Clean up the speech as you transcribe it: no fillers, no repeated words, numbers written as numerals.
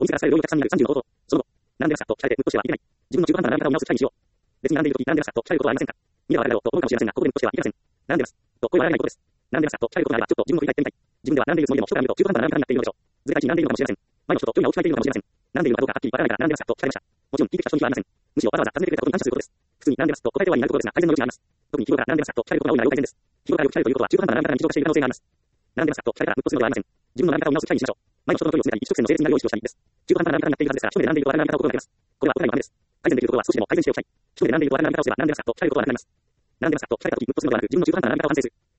お店から伝える量にお客さんになる30のこと。その後、なんでですかと聞かれて、無としてはいけない。自分の中途半端な並び方を見直す機会にしよう。別になんでいるとき、なんでですかと聞かれることはありませんか。見ればわかるだろうと思うかもしれませんが、ここで無としてはいけません。なんでですと声は荒げないことです。なんでですかと聞かれることがあれば、ちょっと自分の振り返ってみたい。自分ではなんでいるつもりでも、人から見ると中途半端な並び方になっているのでしょう。ずれがちになんでいるのかもしれません。前の人と距離が大きくなっているのかもしれません。なんでいるのかどうかはっきりわからないから、なんでですかと聞かれました。もちろん聞いてきた人にはありません。むしろわざわざ尋ねてくれたことに感謝することです。普通になんでですと答えてはいないところですが、改善の余地があります。特に日頃からなんでですかと聞かれることが多いなら要改善です。日頃からよく聞かれるということは、中途半端な並び方に日常化している可能性があります。なんでですかと聞かれたら、ムッとするのではありません。自分の並び方を見直す機会にしましょう。前の人との距離を詰めたり、一直線の整列になるよう意識をしたりです。中途半端な並び方になっているはずですから、一人で並んでいると笑える並び方を心がけます。これはお互いのためです。改善できるところは少しでも改善しておきたい。一人で並んでいると笑える並び方をすれば、なんでですかと聞かれることはなくなります。なんでですかと聞かれたとき、ムッとするのではなく、自分の中途半端な並び方を反省する。